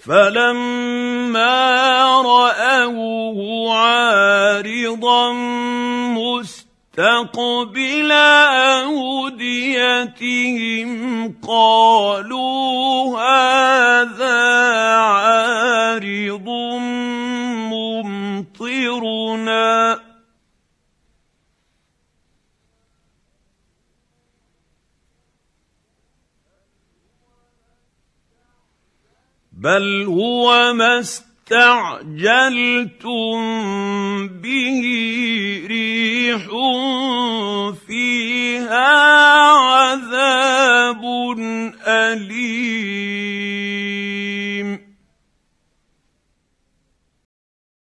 فلما رأوه عارضا مستقبل أوديتهم قالوا هذا عارض ممطرنا بل هو ما استعجلتم به